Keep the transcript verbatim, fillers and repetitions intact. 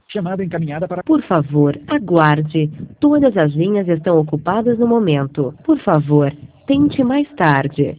Chamada encaminhada para... Por favor, aguarde. Todas as linhas estão ocupadas no momento. Por favor, tente mais tarde.